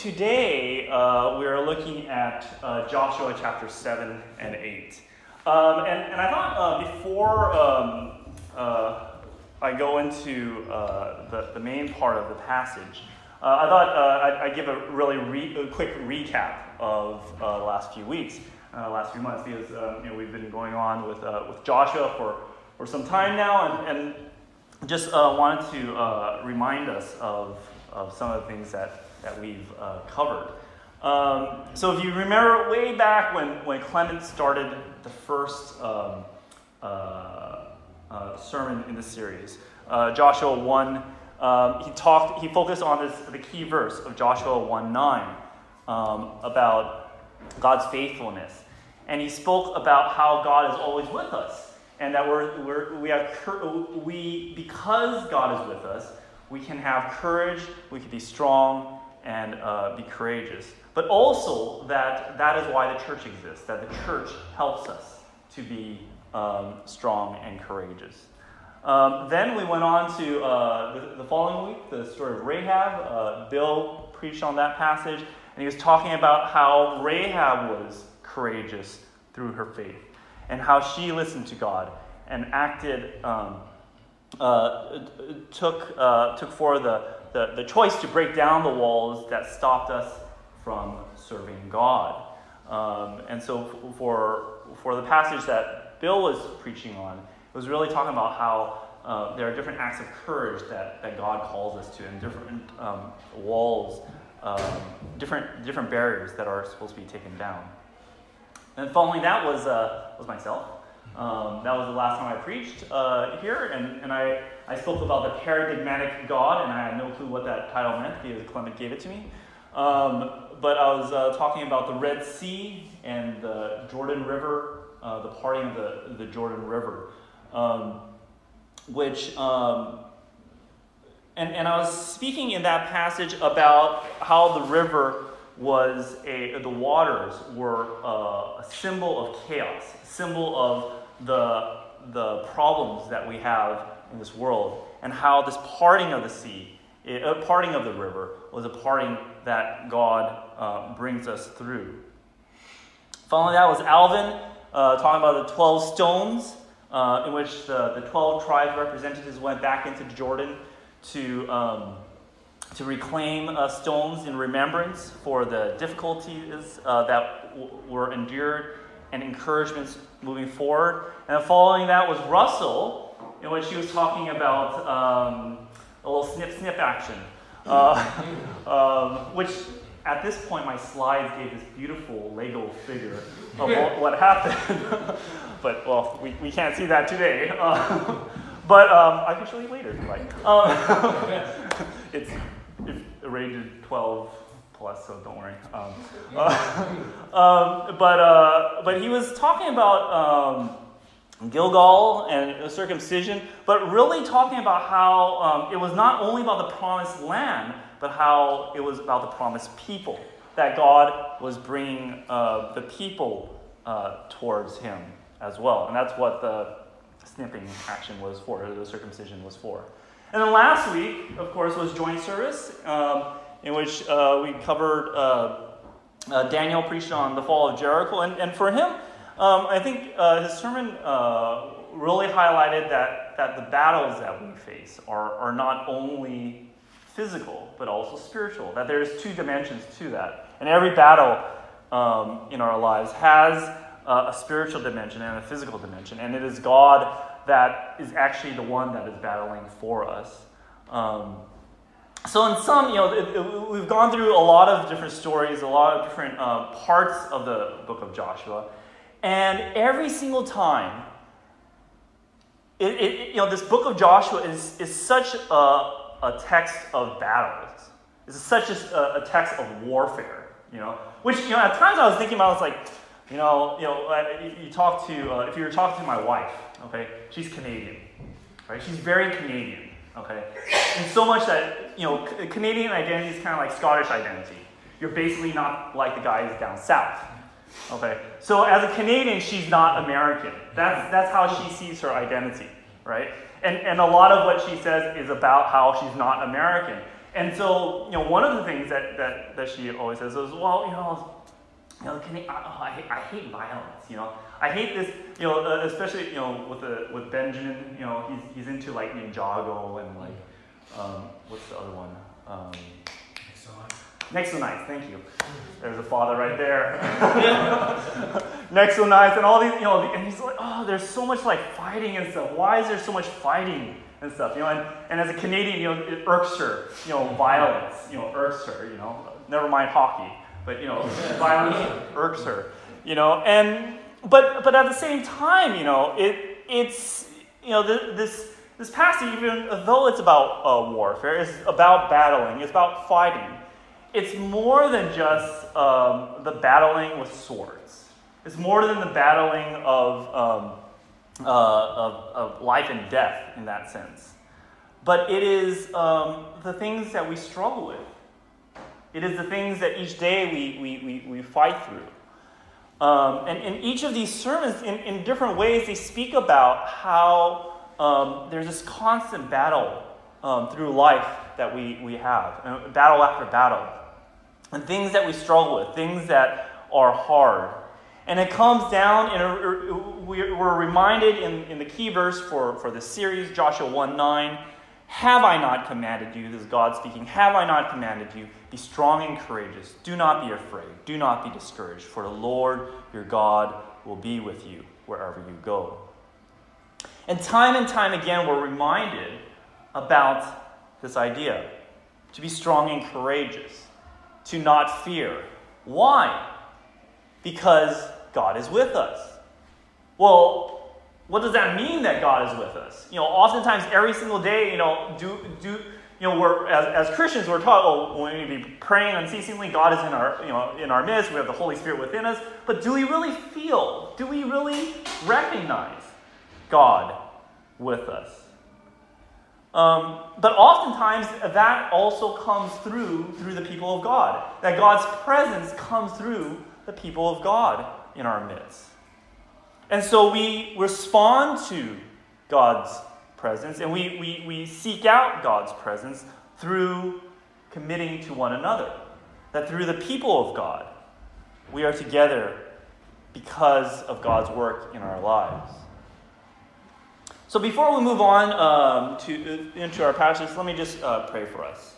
Today, we are looking at Joshua chapter 7 and 8. And I thought before I go into the main part of the passage, I thought I'd give a really quick recap of the last few weeks, last few months, because we've been going on with Joshua for some time now, and just wanted to remind us of some of the things that we've covered. So if you remember way back when Clement started the first sermon in the series, Joshua 1, he focused on the key verse of Joshua 1:9 about God's faithfulness, and he spoke about how God is always with us, and that because God is with us, we can have courage, we can be strong, and be courageous. But also that is why the church exists, that the church helps us to be strong and courageous. Then we went on to the following week, the story of Rahab. Bill preached on that passage, and he was talking about how Rahab was courageous through her faith, and how she listened to God and acted, took for the choice to break down the walls that stopped us from serving God. And so for the passage that Bill was preaching on, it was really talking about how there are different acts of courage that God calls us to, and different walls, different barriers that are supposed to be taken down. And following that was myself. That was the last time I preached here, and I spoke about the paradigmatic God, and I had no clue what that title meant because Clement gave it to me. But I was talking about the Red Sea and the Jordan River, the parting of the Jordan River, and I was speaking in that passage about how the river was the waters were a symbol of chaos, a symbol of the problems that we have in this world, and how this parting of the sea, parting of the river, was a parting that God brings us through. Following that was Alvin talking about the 12 stones, in which the 12 tribes representatives went back into Jordan to reclaim stones in remembrance for the difficulties that were endured and encouragements moving forward. And then following that was Russell, in which he was talking about a little snip action, which at this point my slides gave this beautiful Lego figure of what happened. But, well, we can't see that today. But I can show you later if you like. It's rated 12 plus, so don't worry. But he was talking about Gilgal and circumcision, but really talking about how it was not only about the promised land, but how it was about the promised people, that God was bringing the people towards him as well. And that's what the snipping action was for, or the circumcision was for. And then last week, of course, was joint service, in which we covered Daniel preached on the fall of Jericho. And for him, I think his sermon really highlighted that the battles that we face are not only physical, but also spiritual, that there's two dimensions to that. And every battle in our lives has a spiritual dimension and a physical dimension. And it is God that is actually the one that is battling for us. So in some, we've gone through a lot of different stories, a lot of different parts of the book of Joshua, and every single time, this book of Joshua is such a text of battles. It's such a text of warfare, which at times I was thinking about. It's like, if you were talking to my wife, okay, she's Canadian, right? She's very Canadian. Okay, and so much that, Canadian identity is kind of like Scottish identity. You're basically not like the guys down south. Okay, so as a Canadian, she's not American. That's how she sees her identity, right? And a lot of what she says is about how she's not American. And so, one of the things that she always says is, well, I hate violence, I hate this, especially, with Benjamin, he's into like Ninjago and like, what's the other one? Next to Knights, thank you. There's a father right there. Next to Knights and all these, and he's like, oh, there's so much like fighting and stuff. Why is there so much fighting and stuff? And as a Canadian, it irks her, violence, irks her, never mind hockey, but, violence irks her, and, but at the same time, it's, this passage, even though it's about warfare, it's about battling, it's about fighting. It's more than just the battling with swords. It's more than the battling of life and death in that sense. But it is the things that we struggle with. It is the things that each day we fight through. And in each of these sermons, in different ways, they speak about how there's this constant battle through life that we have, battle after battle. And things that we struggle with, things that are hard. And it comes down, we're reminded in the key verse for this series, Joshua 1:9, have I not commanded you, this is God speaking, have I not commanded you, be strong and courageous, do not be afraid, do not be discouraged, for the Lord your God will be with you wherever you go. And time again, we're reminded about this idea, to be strong and courageous, to not fear. Why? Because God is with us. Well, what does that mean that God is with us? Oftentimes every single day, we're as Christians we're taught, when we be praying unceasingly, God is in our midst. We have the Holy Spirit within us. But do we really feel? Do we really recognize God with us? But oftentimes that also comes through the people of God. That God's presence comes through the people of God in our midst. And so we respond to God's presence and we seek out God's presence through committing to one another. That through the people of God, we are together because of God's work in our lives. So before we move on into our passage, let me just pray for us.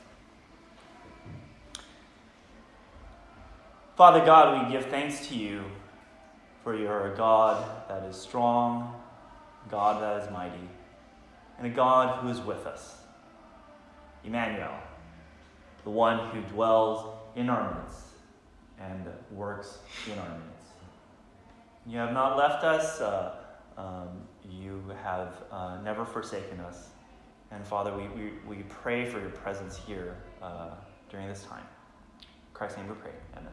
Father God, we give thanks to you for you're a God that is strong, a God that is mighty, and a God who is with us. Emmanuel, the one who dwells in our midst and works in our midst. You have not left us. You have never forsaken us. And Father, we pray for your presence here during this time. In Christ's name we pray. Amen.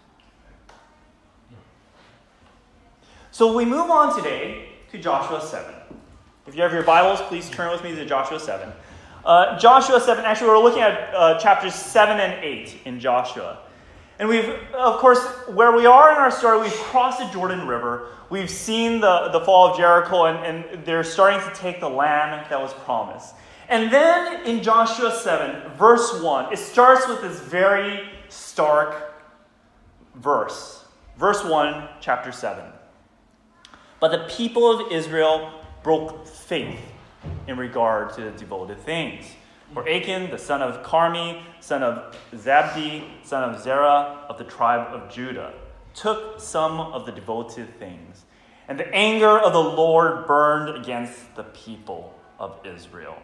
So we move on today to Joshua 7. If you have your Bibles, please turn with me to Joshua 7. Joshua 7, actually we're looking at chapters 7 and 8 in Joshua. And we've, of course, where we are in our story, we've crossed the Jordan River. We've seen the fall of Jericho, and they're starting to take the land that was promised. And then in Joshua 7, verse 1, it starts with this very stark verse. Verse 1, chapter 7. But the people of Israel broke faith in regard to the devoted things. For Achan, the son of Carmi, son of Zabdi, son of Zerah, of the tribe of Judah, took some of the devoted things. And the anger of the Lord burned against the people of Israel.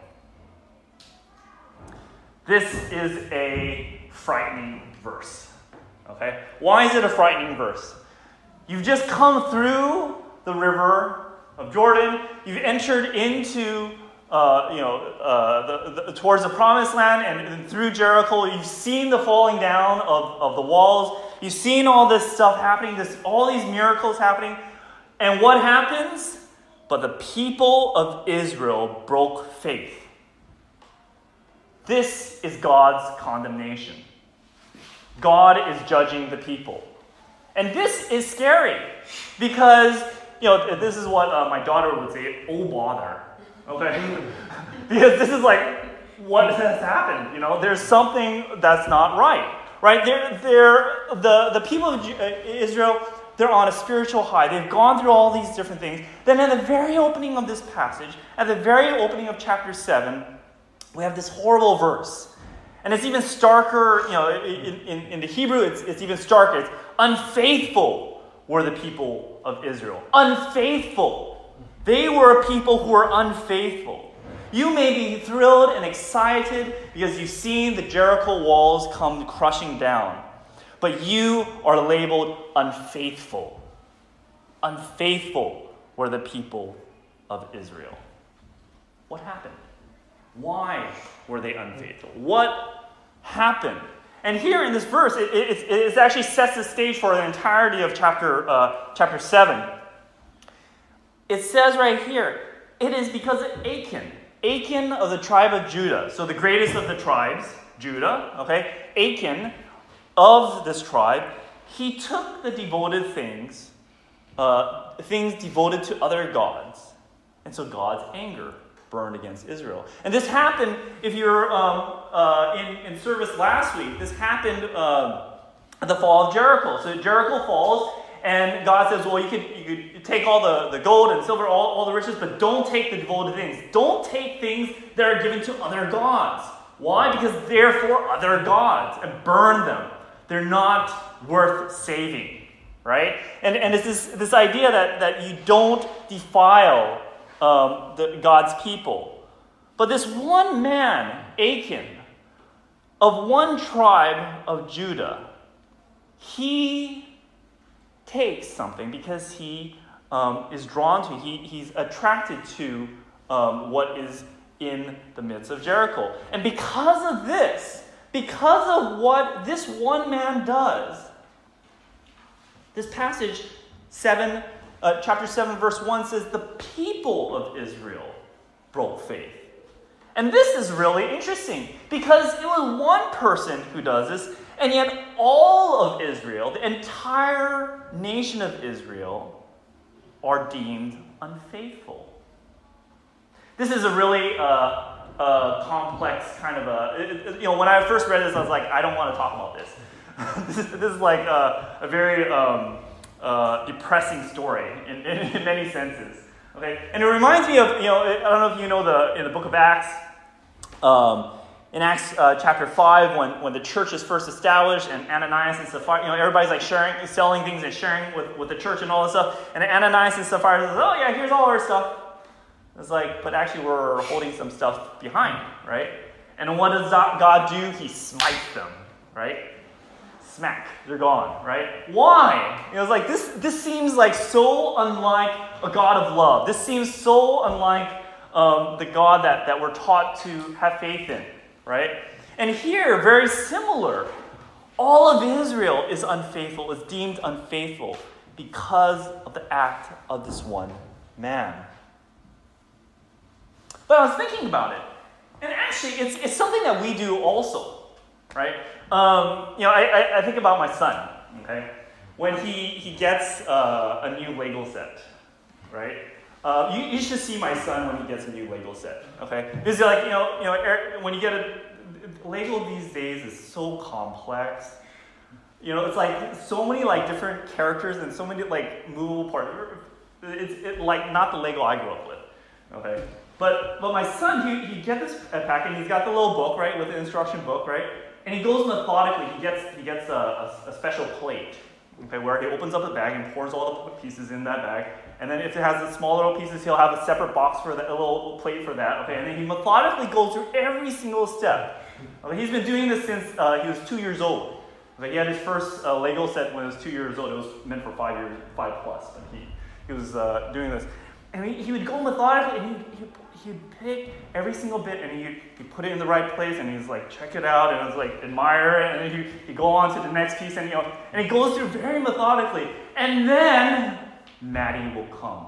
This is a frightening verse. Okay? Why is it a frightening verse? You've just come through the river of Jordan. You've entered into towards the promised land and through Jericho. You've seen the falling down of the walls. You've seen all this stuff happening, all these miracles happening. And what happens? But the people of Israel broke faith. This is God's condemnation. God is judging the people. And this is scary because, this is what my daughter would say, oh bother. Okay? Because this is like, what has happened? There's something that's not right. Right? The people of Israel, they're on a spiritual high. They've gone through all these different things. Then at the very opening of this passage, at the very opening of chapter 7, we have this horrible verse. And it's even starker, in the Hebrew, it's even starker. It's unfaithful were the people of Israel. Unfaithful. They were a people who were unfaithful. You may be thrilled and excited because you've seen the Jericho walls come crushing down. But you are labeled unfaithful. Unfaithful were the people of Israel. What happened? Why were they unfaithful? What happened? And here in this verse, it actually sets the stage for the entirety of chapter 7. It says right here, it is because of Achan of the tribe of Judah. So the greatest of the tribes, Judah, okay? Achan of this tribe, he took the devoted things devoted to other gods. And so God's anger burned against Israel. And this happened, if you're in service last week, this happened at the fall of Jericho. So Jericho falls, and God says, well, you could take all the gold and silver, all the riches, but don't take the devoted things. Don't take things that are given to other gods. Why? Because they're for other gods, and burn them. They're not worth saving, right? And it's this idea that you don't defile God's people. But this one man, Achan, of one tribe of Judah, he takes something because he is drawn to, he's attracted to what is in the midst of Jericho. And because of this, because of what this one man does, this passage, chapter 7, verse 1 says, the people of Israel broke faith. And this is really interesting because it was one person who does this, and yet all of Israel, the entire nation of Israel, are deemed unfaithful. This is a really complex kind of when I first read this, I was like, I don't want to talk about this. this is like a very depressing story in many senses. Okay, and it reminds me of I don't know if you know in the book of Acts. In Acts chapter 5, when the church is first established, and Ananias and Sapphira, everybody's like selling things and sharing with the church and all this stuff. And Ananias and Sapphira says, oh yeah, here's all our stuff. It's like, but actually we're holding some stuff behind, right? And what does God do? He smites them, right? Smack, they're gone, right? Why? It's like this seems like so unlike a God of love. This seems so unlike the God that we're taught to have faith in. Right? And here, very similar. All of Israel is unfaithful, is deemed unfaithful because of the act of this one man. But I was thinking about it. And actually, it's something that we do also. Right? I think about my son. Okay? When he gets a new Lego set. Right? You should see my son when he gets a new Lego set, okay? Because when you get Lego these days is so complex. It's like so many like different characters and so many like movable parts. It's like not the Lego I grew up with, okay? But my son, he gets this pack and he's got the little book, right, with the instruction book, right? And he goes methodically. He gets a special plate, okay, where he opens up the bag and pours all the pieces in that bag. And then if it has the small little pieces, he'll have a separate box for that, a little plate for that. Okay, and then he methodically goes through every single step. Okay, he's been doing this since he was 2 years old. Okay, he had his first Lego set when he was 2 years old. It was meant for 5 plus. But he was doing this, and he would go methodically, and he'd pick every single bit, and he'd put it in the right place, and he's like check it out, and it's like admire it, and then he'd go on to the next piece, and and he goes through very methodically, and then Maddie will come.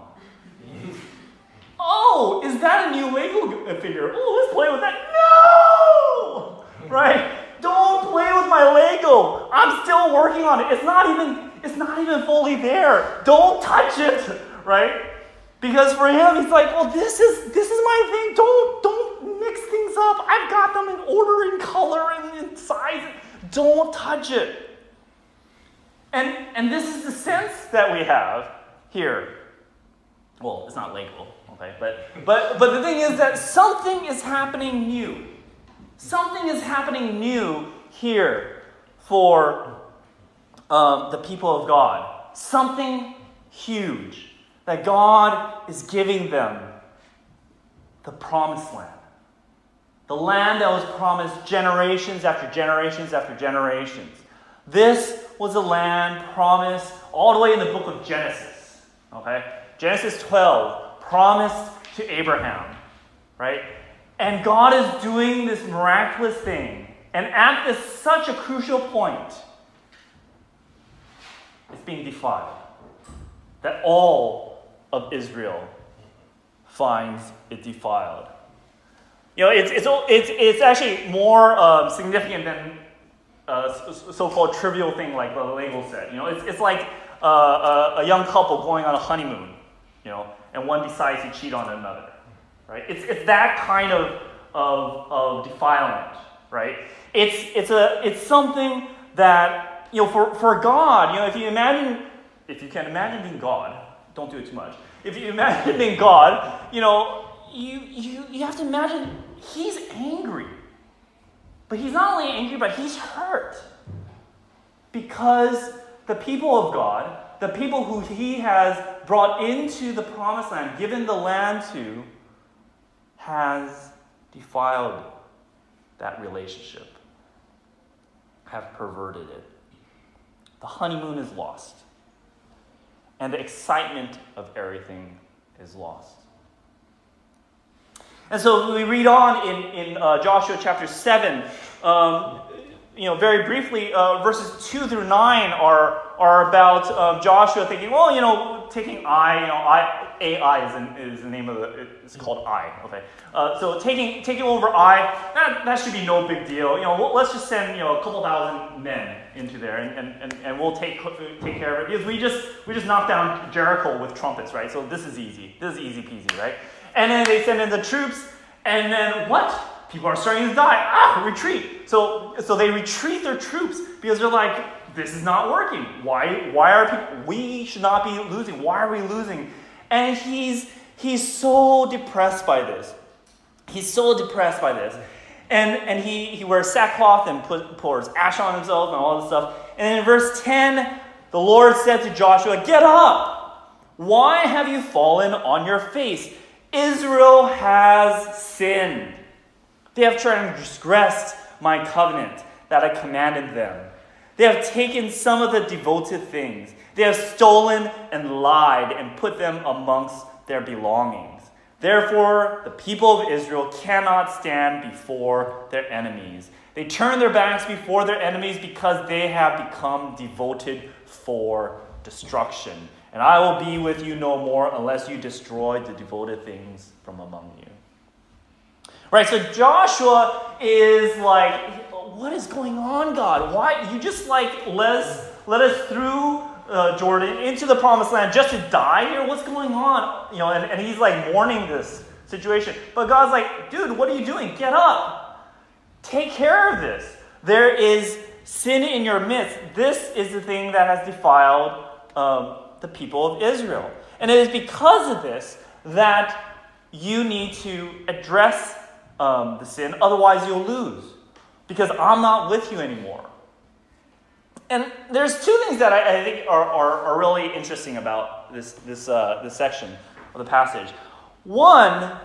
Oh, is that a new Lego figure? Oh, let's play with that. No! Right? Don't play with my Lego. I'm still working on it. It's not even fully there. Don't touch it. Right? Because for him, he's like, well, this is my thing. Don't mix things up. I've got them in order, in color, and in size. Don't touch it. And this is the sense that we have here. Well, it's not legal, okay? But the thing is that something is happening new. Something is happening new here for the people of God. Something huge. That God is giving them the promised land. The land that was promised generations after generations after generations. This was a land promised all the way in the book of Genesis. Okay? Genesis 12, promised to Abraham. Right? And God is doing this miraculous thing. And at this such a crucial point, it's being defiled. That all of Israel finds it defiled. It's actually more significant than a so-called trivial thing like the label said. It's like a young couple going on a honeymoon, and one decides to cheat on another, right? It's that kind of defilement, right? It's something that for God, if you can imagine being God. Don't do it too much. If you imagine being God, you have to imagine he's angry. But he's not only angry, but he's hurt. Because the people of God, the people who he has brought into the promised land, given the land to, has defiled that relationship, have perverted it. The honeymoon is lost. And the excitement of everything is lost. And so we read on in Joshua chapter 7, very briefly, verses 2 through 9 are about Joshua thinking, taking Ai is the name of it's called Ai, okay. So taking over Ai, that should be no big deal. Let's just send, a couple thousand men into there and we'll take care of it. Because we just knocked down Jericho with trumpets, right? So this is easy. This is easy peasy, right? And then they send in the troops, and then what? People are starting to die. Retreat. So they retreat their troops because they're like, this is not working. Why are people? We should not be losing. Why are we losing? And he's so depressed by this. He's so depressed by this. And he wears sackcloth and pours ash on himself and all this stuff. And in verse 10, the Lord said to Joshua, "Get up! Why have you fallen on your face? Israel has sinned. They have transgressed my covenant that I commanded them. They have taken some of the devoted things. They have stolen and lied and put them amongst their belongings. Therefore, the people of Israel cannot stand before their enemies. They turn their backs before their enemies because they have become devoted for destruction. And I will be with you no more unless you destroy the devoted things from among you." Right, so Joshua is like, what is going on, God? Why? You just let us through Jordan into the promised land just to die here? What's going on? And he's like mourning this situation. But God's like, dude, what are you doing? Get up. Take care of this. There is sin in your midst. This is the thing that has defiled the people of Israel. And it is because of this that you need to address the sin, otherwise you'll lose. Because I'm not with you anymore. And there's two things that I think are really interesting about this section of the passage. One,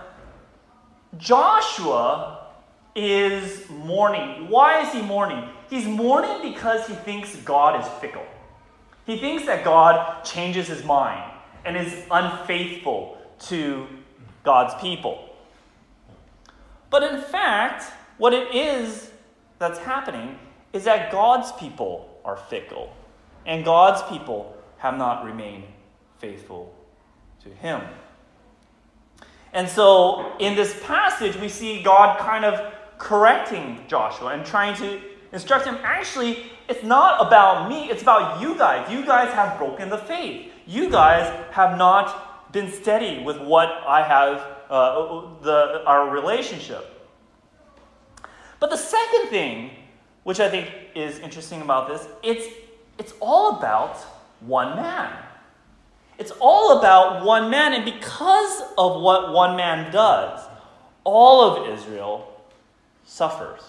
Joshua is mourning. Why is he mourning? He's mourning because he thinks God is fickle. He thinks that God changes his mind and is unfaithful to God's people. But in fact, what it is that's happening is that God's people are fickle, and God's people have not remained faithful to him. And so in this passage, we see God kind of correcting Joshua and trying to instruct him, actually, it's not about me, it's about you guys. You guys have broken the faith. You guys have not been steady with what I have, our relationship. But the second thing, which I think is interesting about this, it's all about one man. It's all about one man, and because of what one man does, all of Israel suffers.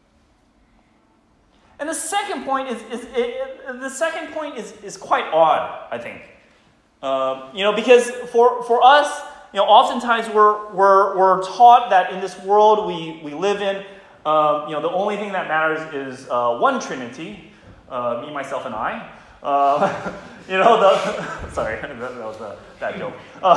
And the second point is quite odd, I think. Because for us, oftentimes we're taught that in this world we live in, the only thing that matters is one Trinity, me, myself, and I. Sorry, that was that joke.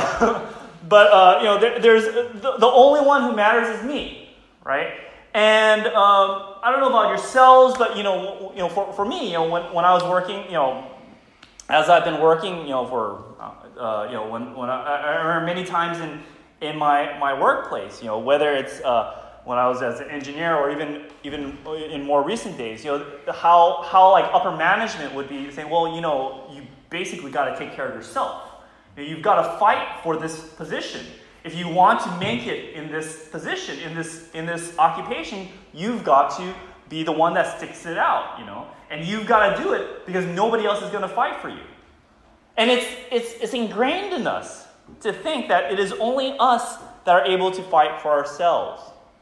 There's the only one who matters is me, right? And I don't know about yourselves, but for me, when I was working, as I've been working, when I remember many times in my workplace, whether it's when I was as an engineer or even in more recent days, how like upper management would be saying, well, you basically got to take care of yourself. You've got to fight for this position. If you want to make it in this position, in this occupation, you've got to be the one that sticks it out, and you've got to do it because nobody else is going to fight for you. And it's ingrained in us to think that it is only us that are able to fight for ourselves.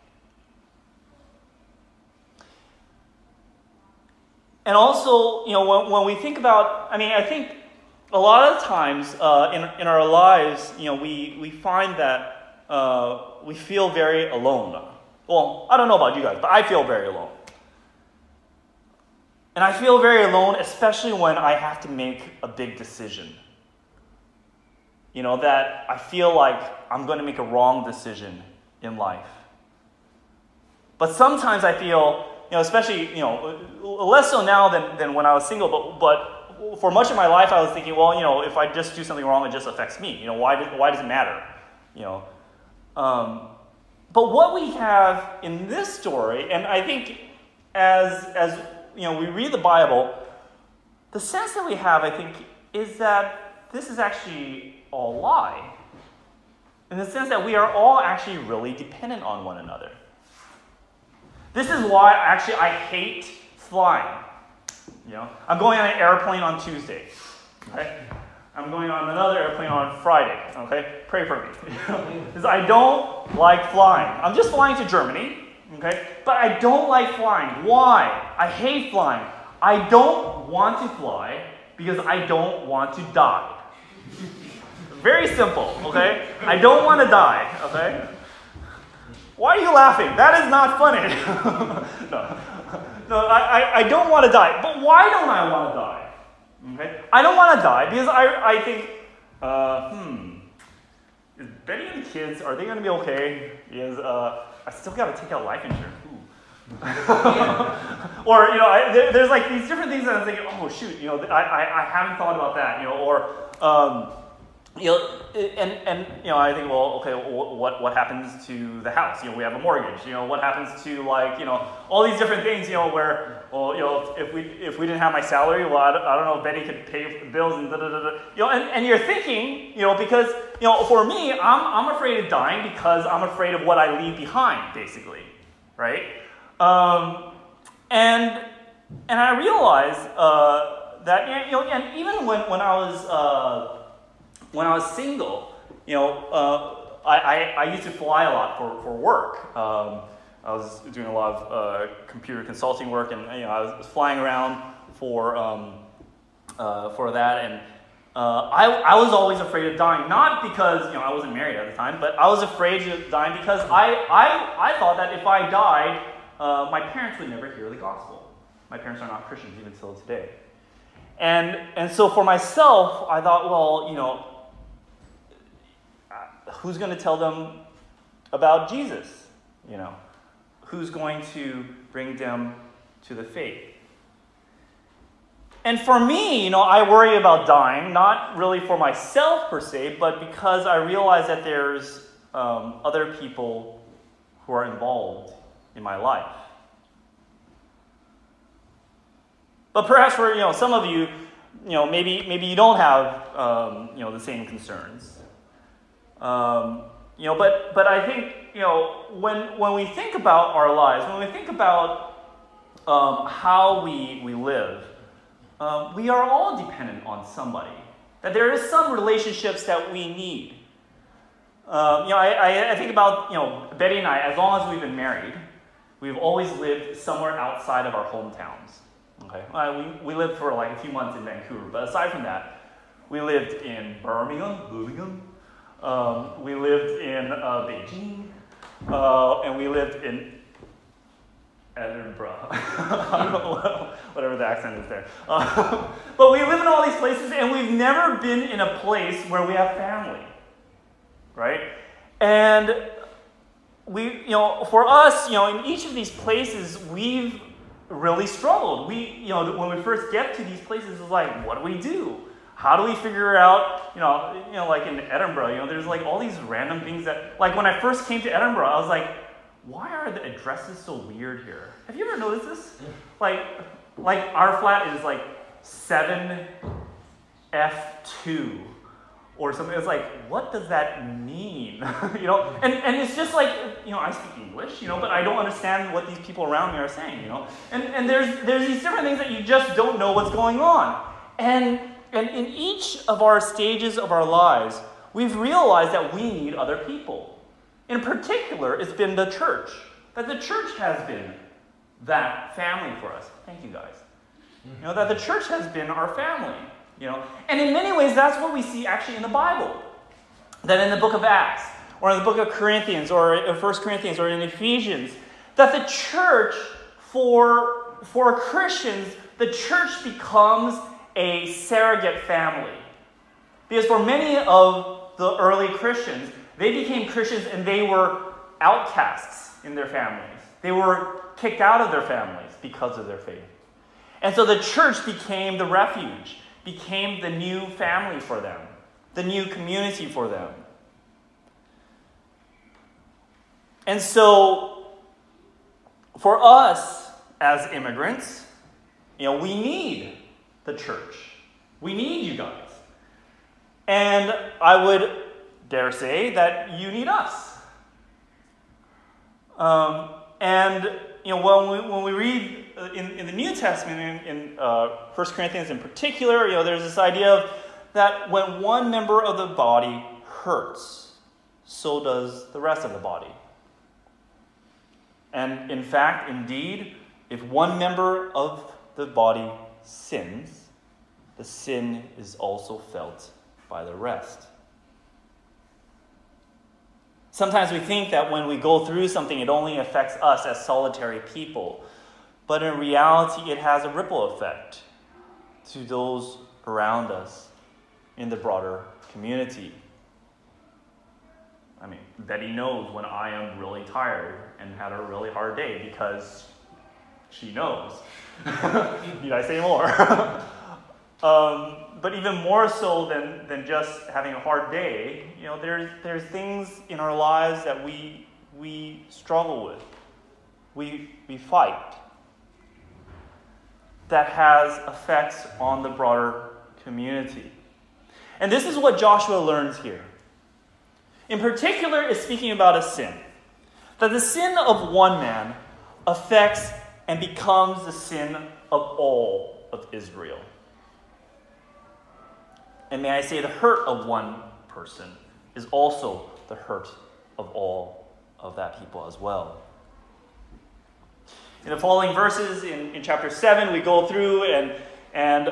And also, when we think about, I think a lot of times in our lives, we find that we feel very alone. Well, I don't know about you guys, but I feel very alone. And I feel very alone, especially when I have to make a big decision. That I feel like I'm going to make a wrong decision in life. But sometimes I feel, especially, less so now than when I was single, but for much of my life I was thinking, well, if I just do something wrong, it just affects me. Why does it matter? But what we have in this story, and I think as we read the Bible, the sense that we have, I think, is that this is actually all a lie. In the sense that we are all actually really dependent on one another. This is why actually I hate flying. I'm going on an airplane on Tuesday. Okay? I'm going on another airplane on Friday. Okay? Pray for me. Because I don't like flying. I'm just flying to Germany. Okay? But I don't like flying. Why? I hate flying. I don't want to fly because I don't want to die. Very simple, okay? I don't want to die, okay? Why are you laughing? That is not funny. No, I don't want to die. But why don't I want to die? Okay? I don't want to die because I think, is Betty and the kids, are they going to be okay? Because I still got to take out life insurance. Or, there's like these different things that I'm thinking, oh, shoot, I haven't thought about that, I think, well, okay, what happens to the house? We have a mortgage. What happens to all these different things? Where, if we didn't have my salary, well, I don't know if Betty could pay the bills and da da da da. And you're thinking, because for me, I'm afraid of dying because I'm afraid of what I leave behind, basically, right? And I realized that and even when I was single, I used to fly a lot for work. I was doing a lot of computer consulting work, and I was flying around for that. And I was always afraid of dying, not because I wasn't married at the time, but I was afraid of dying because I thought that if I died, my parents would never hear the gospel. My parents are not Christians even till today. And so for myself, I thought, well, who's going to tell them about Jesus? Who's going to bring them to the faith? And for me, I worry about dying, not really for myself per se, but because I realize that there's other people who are involved in my life. But perhaps for some of you, maybe you don't have the same concerns. But I think, when we think about our lives, when we think about how we live, we are all dependent on somebody. That there is some relationships that we need. I think about, Betty and I, as long as we've been married, we've always lived somewhere outside of our hometowns. Okay, we lived for like a few months in Vancouver, but aside from that, we lived in Birmingham, we lived in Beijing, and we lived in Edinburgh. I don't know, whatever the accent is there. But we live in all these places, and we've never been in a place where we have family, right? And for us, in each of these places, we've really struggled. When we first get to these places, it's like, what do we do? How do we figure out, like in Edinburgh, there's like all these random things that, like when I first came to Edinburgh, I was like, why are the addresses so weird here? Have you ever noticed this? Like our flat is like 7F2 or something. It's like, what does that mean? And it's just like, I speak English, but I don't understand what these people around me are saying, And there's these different things that you just don't know what's going on. And in each of our stages of our lives, we've realized that we need other people. In particular, it's been the church. That the church has been that family for us. Thank you, guys. That the church has been our family. And in many ways, that's what we see actually in the Bible. That in the book of Acts, or in the book of Corinthians, or in 1 Corinthians, or in Ephesians, that the church, for Christians, the church becomes a surrogate family. Because for many of the early Christians, they became Christians and they were outcasts in their families. They were kicked out of their families because of their faith. And so the church became the refuge, became the new family for them, the new community for them. And so, for us as immigrants, we need the church. We need you guys. And I would dare say that you need us. When we read in the New Testament, in 1 Corinthians in particular, there's this idea of that when one member of the body hurts, so does the rest of the body. And in fact, indeed, if one member of the body sins, the sin is also felt by the rest. Sometimes we think that when we go through something, it only affects us as solitary people. But in reality, it has a ripple effect to those around us in the broader community. I mean, Betty knows when I am really tired and had a really hard day because she knows. Need I say more? But even more so than just having a hard day, there's things in our lives that we struggle with. We fight. That has effects on the broader community. And this is what Joshua learns here. In particular, is speaking about a sin. That the sin of one man affects and becomes the sin of all of Israel. And may I say, the hurt of one person is also the hurt of all of that people as well. In the following verses, in chapter 7, we go through and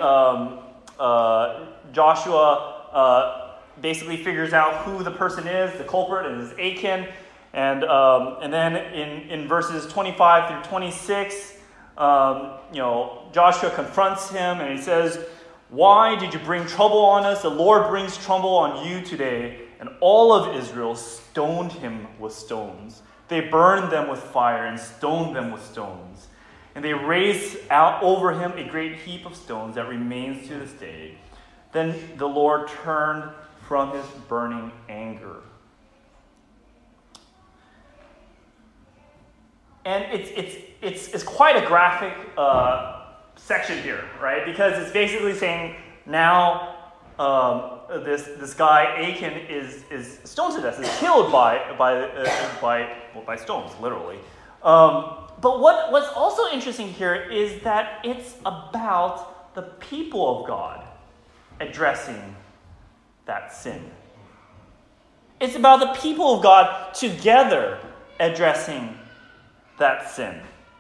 Joshua basically figures out who the person is, the culprit, and it's Achan. And then in verses 25 through 26, Joshua confronts him and he says, "Why did you bring trouble on us? The Lord brings trouble on you today." And all of Israel stoned him with stones. They burned them with fire and stoned them with stones. And they raised out over him a great heap of stones that remains to this day. Then the Lord turned from his burning anger. And it's quite a graphic section here, right? Because it's basically saying, now this guy Achan is stoned to death, is killed by stones, literally. But what's also interesting here is that it's about the people of God addressing that sin. It's about the people of God together addressing that sin.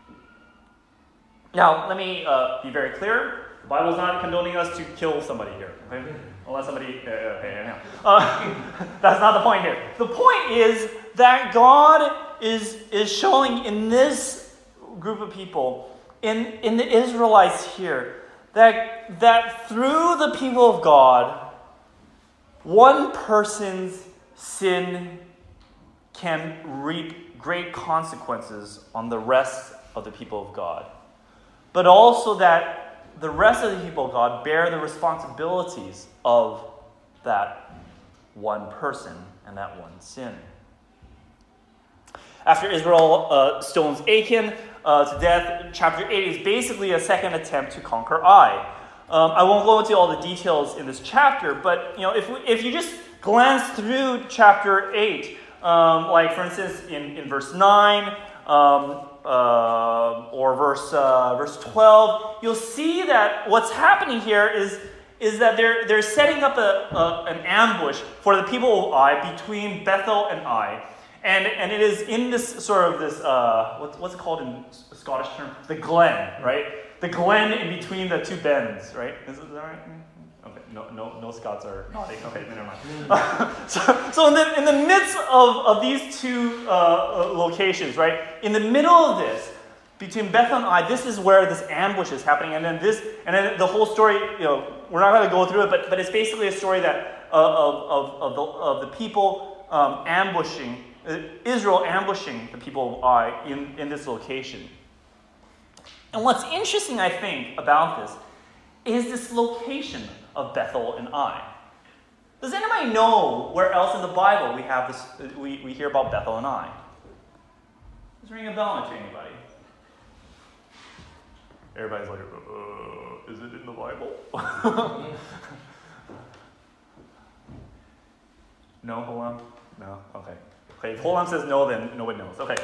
Now, let me be very clear. The Bible's not condoning us to kill somebody here. Okay? Unless somebody... that's not the point here. The point is that God is showing in this group of people, in the Israelites here, that through the people of God, one person's sin can reap great consequences on the rest of the people of God. But also that the rest of the people of God bear the responsibilities of that one person and that one sin. After Israel stones Achan to death, chapter 8 is basically a second attempt to conquer Ai. I won't go into all the details in this chapter, but if you just glance through chapter 8, like for instance in verse 9 or verse 12, you'll see that what's happening here is that they're setting up an ambush for the people of Ai between Bethel and Ai. And it is in this sort of this, what's it called in Scottish term? The glen, right? The glen in between the two bends, right? Is that right? Okay, no Scots are nodding. Okay, never mind. So in the midst of these two locations, right? In the middle of this, between Bethel and Ai, this is where this ambush is happening. And then the whole story, we're not going to go through it, but it's basically a story that of the people ambushing. Israel ambushing the people of Ai in this location. And what's interesting, I think, about this is this location of Bethel and Ai. Does anybody know where else in the Bible we have this? We hear about Bethel and Ai. Does it ring a bell to anybody? Everybody's like, is it in the Bible? No, hold on. No, okay. Okay, if Holam says no, then nobody knows. Okay.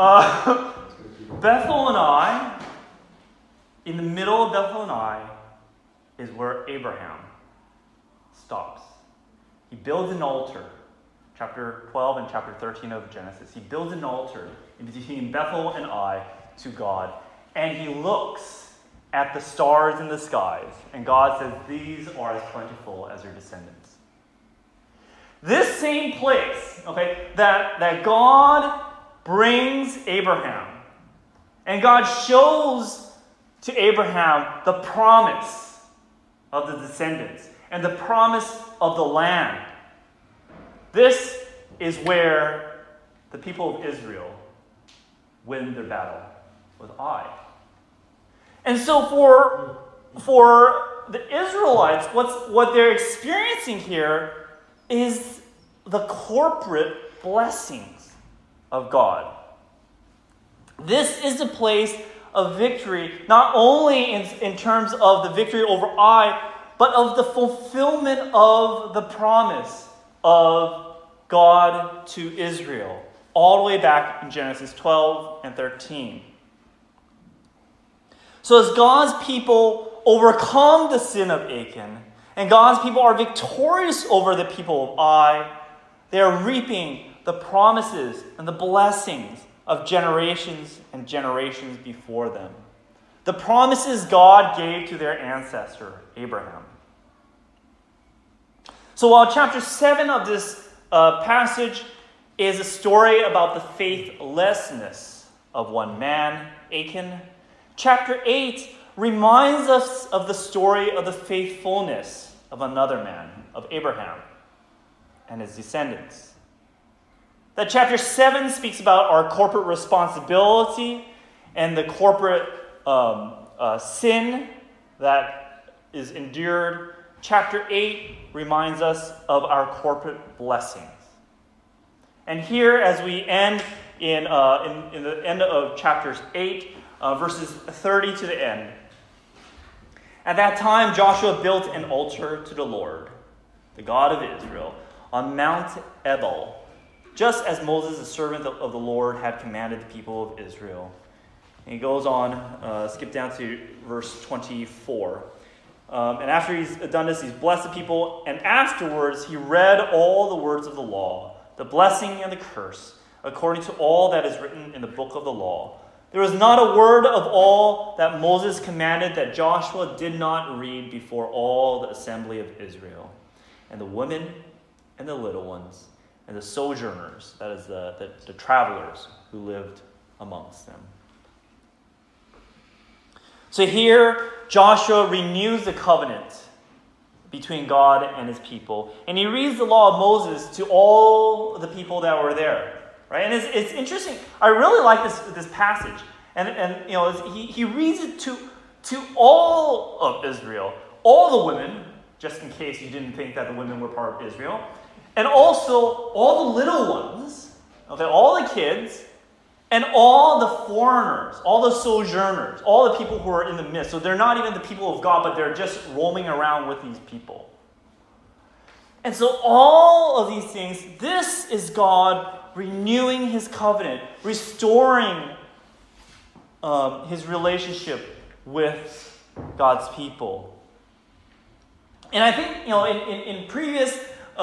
Bethel and Ai, in the middle of Bethel and Ai, is where Abraham stops. He builds an altar. Chapter 12 and chapter 13 of Genesis. He builds an altar in between Bethel and Ai to God. And he looks at the stars in the skies. And God says, these are as plentiful as your descendants. This same place, okay, that God brings Abraham, and God shows to Abraham the promise of the descendants and the promise of the land. This is where the people of Israel win their battle with Ai. And so for the Israelites, what they're experiencing here is the corporate blessings of God. This is a place of victory, not only in terms of the victory over Ai, but of the fulfillment of the promise of God to Israel, all the way back in Genesis 12 and 13. So as God's people overcome the sin of Achan, and God's people are victorious over the people of Ai, they are reaping the promises and the blessings of generations and generations before them. The promises God gave to their ancestor, Abraham. So while chapter 7 of this passage is a story about the faithlessness of one man, Achan, chapter 8 reminds us of the story of the faithfulness of another man, of Abraham and his descendants. That chapter 7 speaks about our corporate responsibility and the corporate sin that is endured. Chapter 8 reminds us of our corporate blessings. And here, as we end in the end of chapter 8, verses 30 to the end, at that time Joshua built an altar to the Lord the God of Israel, on Mount Ebal, just as Moses, the servant of the Lord, had commanded the people of Israel. And he goes on, skip down to verse 24. And after he's done this, he's blessed the people. And afterwards, he read all the words of the law, the blessing and the curse, according to all that is written in the book of the law. There was not a word of all that Moses commanded that Joshua did not read before all the assembly of Israel. And the women and the little ones and the sojourners, that is the travelers who lived amongst them. So here, Joshua renews the covenant between God and his people. And he reads the law of Moses to all the people that were there. Right? And it's interesting. I really like this passage. And you know, he reads it to all of Israel. All the women, just in case you didn't think that the women were part of Israel. And also all the little ones, okay, all the kids, and all the foreigners, all the sojourners, all the people who are in the midst. So they're not even the people of God, but they're just roaming around with these people. And so all of these things, this is God renewing his covenant, restoring his relationship with God's people. And I think, you know, in previous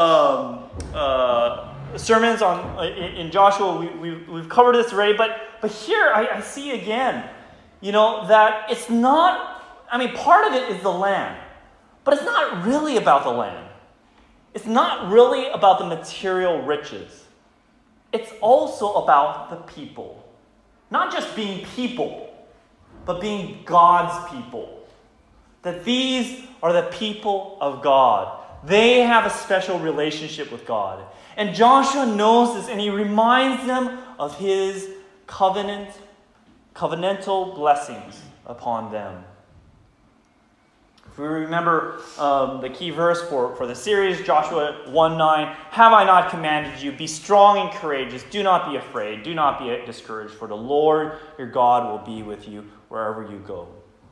sermons in Joshua, we've covered this already, but here I see again, you know, that it's not, I mean, part of it is the land, but it's not really about the land. It's not really about the material riches. It's also about the people. Not just being people, but being God's people. That these are the people of God. They have a special relationship with God. And Joshua knows this, and he reminds them of his covenantal blessings upon them. If we remember the key verse for the series, Joshua 1:9, "Have I not commanded you? Be strong and courageous. Do not be afraid. Do not be discouraged, for the Lord your God will be with you wherever you go."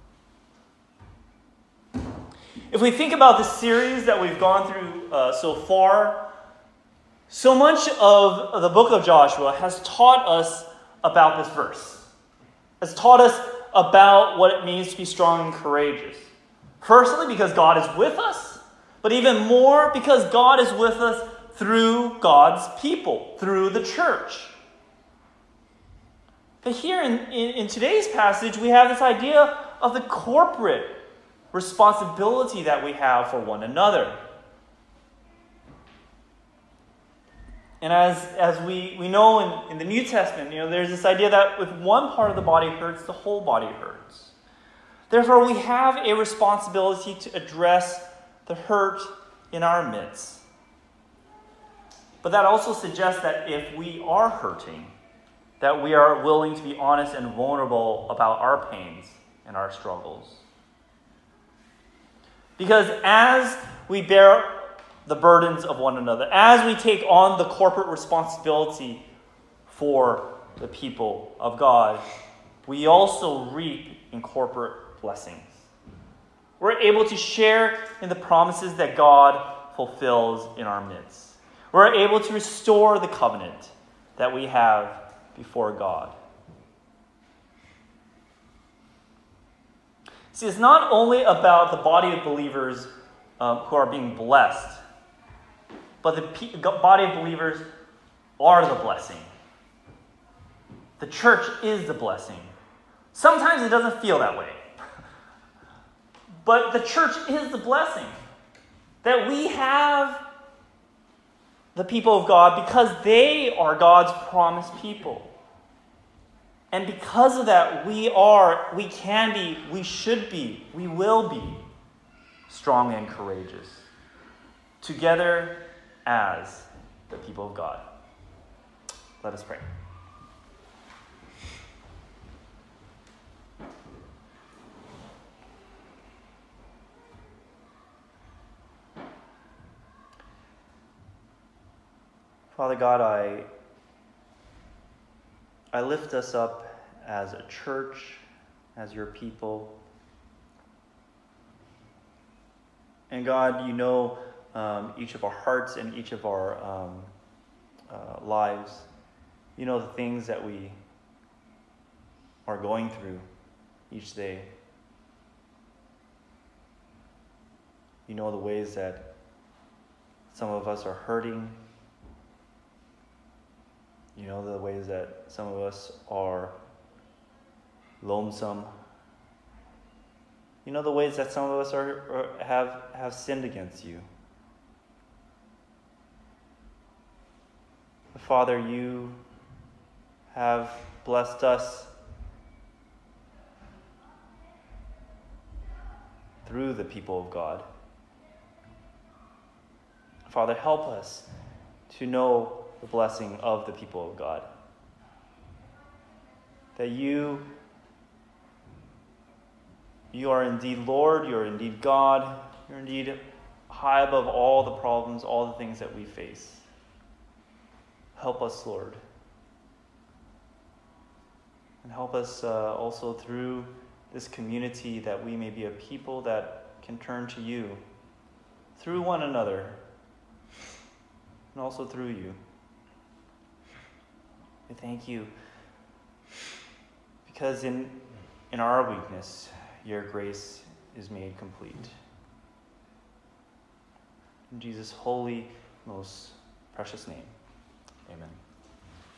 If we think about the series that we've gone through so far, so much of the book of Joshua has taught us about this verse. Has taught us about what it means to be strong and courageous. Firstly, because God is with us, but even more because God is with us through God's people, through the church. But here in today's passage, we have this idea of the corporate responsibility that we have for one another. And as we know in the New Testament, you know, there's this idea that if one part of the body hurts, the whole body hurts. Therefore, we have a responsibility to address the hurt in our midst. But that also suggests that if we are hurting, that we are willing to be honest and vulnerable about our pains and our struggles. Because as we bear the burdens of one another, as we take on the corporate responsibility for the people of God, we also reap in corporate blessings. We're able to share in the promises that God fulfills in our midst. We're able to restore the covenant that we have before God. See, it's not only about the body of believers who are being blessed, but the body of believers are the blessing. The church is the blessing. Sometimes it doesn't feel that way. But the church is the blessing. That we have the people of God because they are God's promised people. And because of that, we can be, we should be, we will be strong and courageous. Together as the people of God. Let us pray. Father God, I lift us up as a church, as your people. And God, you know each of our hearts and each of our lives. You know the things that we are going through each day. You know the ways that some of us are hurting. You know the ways that some of us are lonesome. You know the ways that some of us have sinned against you. Father, you have blessed us through the people of God. Father, help us to know the blessing of the people of God. That you are indeed Lord, you are indeed God, you're indeed high above all the problems, all the things that we face. Help us, Lord. And help us also through this community that we may be a people that can turn to you through one another and also through you. We thank you because in our weakness, your grace is made complete. In Jesus' holy, most precious name, amen.